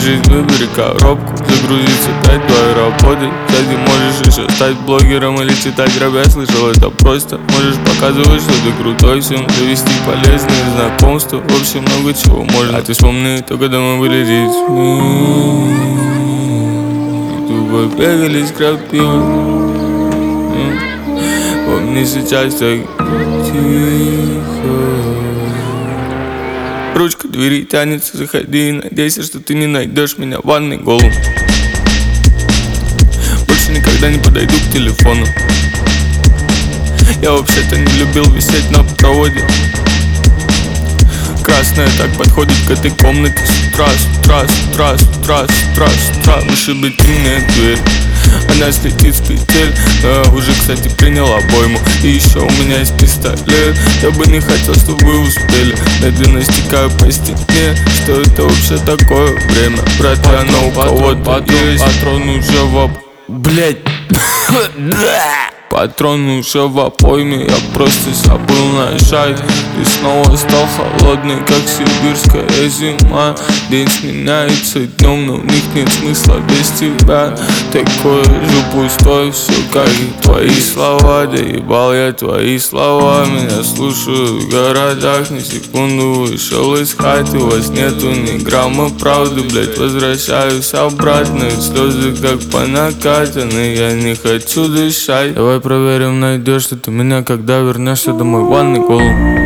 жизнь, выбери коробку. Загрузиться 5 твоей работы. Кстати, можешь еще стать блогером или читать рэп. Я слышал, это просто. Можешь показывать, что ты крутой, всем завести полезные знакомства. В общем, много чего можно. А ты вспомни, то когда мы были детьми, тупо бегали с крапивой. Помни, сейчас так тихо. Ручка двери тянется, заходи и надейся, что ты не найдешь меня в ванной голым. Больше никогда не подойду к телефону. Я вообще-то не любил висеть на проводе. Красная так подходит к этой комнате. Вышибите мне дверь. Она слетит с петель, но я уже, кстати, принял обойму. И еще у меня есть пистолет. Я бы не хотел, чтобы вы успели. Медленно стекаю по стене. Что это вообще такое время? Брат, оно у кого-то есть. Патрон уже Блять. Патрон уже в обойме, я просто забыл нажать. И снова стал холодный, как сибирская зима. День сменяется днем, но в них нет смысла без тебя. Такое же пустое все, как и твои слова. Доебал я твои слова. Меня слушают в городах, на секунду вышел из хаты. У вас нету ни грамма правды, блять, возвращаюсь обратно. И слезы как по накатанной, я не хочу дышать. Давай проверим, найдешь ли ты меня, когда вернешься домой в ванной голым.